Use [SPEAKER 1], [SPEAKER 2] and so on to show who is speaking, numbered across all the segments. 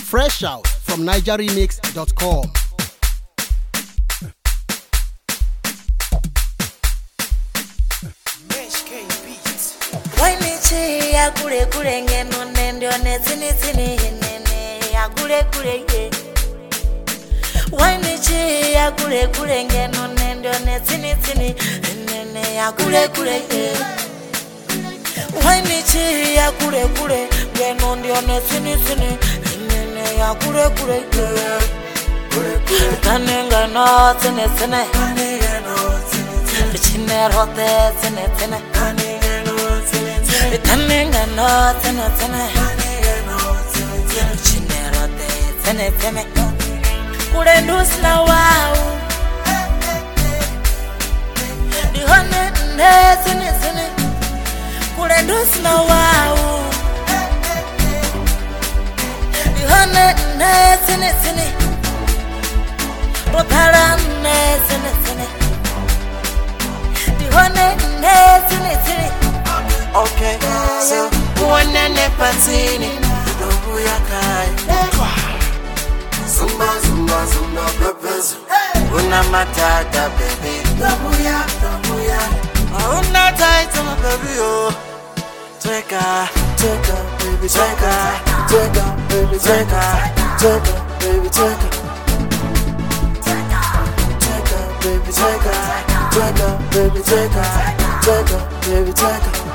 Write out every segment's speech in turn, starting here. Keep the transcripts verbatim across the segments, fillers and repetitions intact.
[SPEAKER 1] Fresh out from niger remix dot com.
[SPEAKER 2] Wainichi ya kule kule ngeno nendo ne tini tini nene ya kule kule ye. Wainichi ya kule kule ngeno nendo ne tini tini nene ya kule kule ye. Wainichi ya kule kule ngeno ndio ne tini tini nene ya kule kule ye. Kanenga no tini tini Chine rote tini tini Tanenga no tene tene Chinero te tene tene Kure ndus na wau Di hone ne tene tene Kure ndus na wau Di hone ne tene tene Rotara ne tene tene Di hone ne tene tene
[SPEAKER 3] Okay, so one and a patini, no ya kai. Zumba, zumba, zumba, peppers. Una matata, baby. Dabuya, dabuya. Una tight, my baby, oh. Take a, take a, baby, take a, take a, baby, take a, take a, baby, take a. Take a, baby, take a, take a, baby, take a, take a, baby, take a.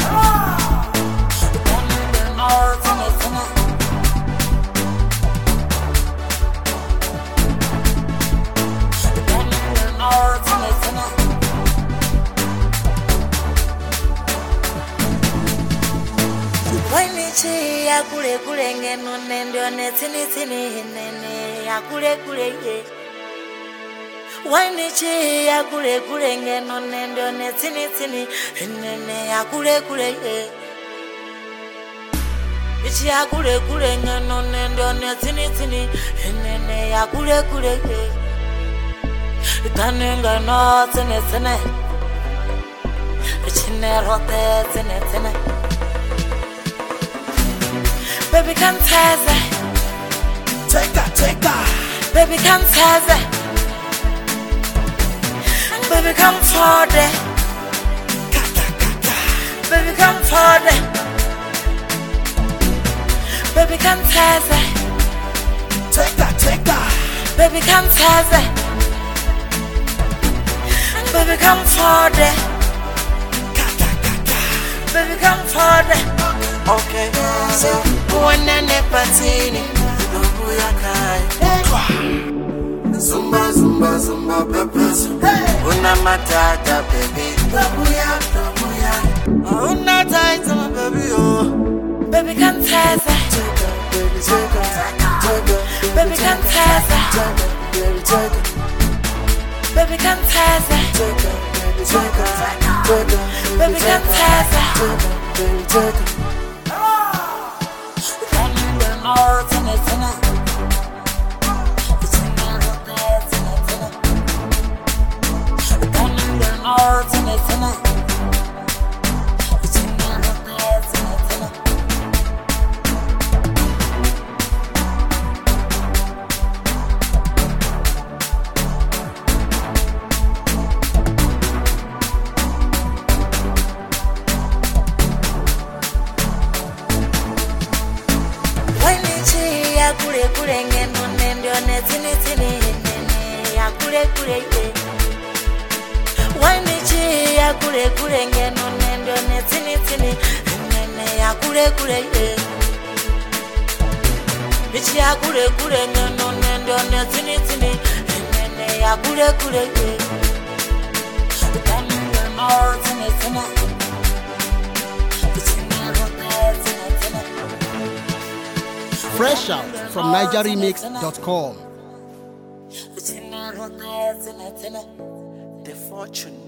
[SPEAKER 2] Wainichi ya kule kule ngeno nendo ne tini tini nene ya kule kule ye. Wainichi ya kule kule ngeno nendo ne tini tini nene ya kule kule ye. Ichi ya kule kule ngeno nendo ne tini tini nene ya kule kule ye. Kanenga no tene tene Chine rote tene tene Baby come teze
[SPEAKER 3] Take that, take that.
[SPEAKER 2] Baby come teze Baby come for the Baby come for the Baby come teze
[SPEAKER 3] Take that, take that.
[SPEAKER 2] Baby come teze Baby come for the Baby come for the
[SPEAKER 3] Okay, so one and a patini, no ya kai. Zumba, zumba, zumba, peppers. Una matata, baby. Dabuya, dabuya. Una tight, my baby, oh.
[SPEAKER 2] Baby come teze
[SPEAKER 3] Take a, baby, take a, take a,
[SPEAKER 2] Baby come teze
[SPEAKER 3] take a, baby, take a,
[SPEAKER 2] Baby come teze
[SPEAKER 3] take a, baby, take a, take a,
[SPEAKER 2] Baby come teze
[SPEAKER 3] take a, baby, take a.
[SPEAKER 2] No tene tene Chine rote tene tene Kanenga no tene tene Chine rote tene tene Wainichi ya kule kule ngeno nendo ne tini tini nene ya kule kule ye. Wainichi ya kule kule ngeno nendo ne tini tini nene ya kule kule ye. Ichi ya kule kule ngeno nendo ne tini tini nene ya kule kule ye. Kanenga no tini tini Chine rote tini tini
[SPEAKER 1] Fresh out from niger remix dot com.
[SPEAKER 2] Chine rote tini tini
[SPEAKER 3] The fortune.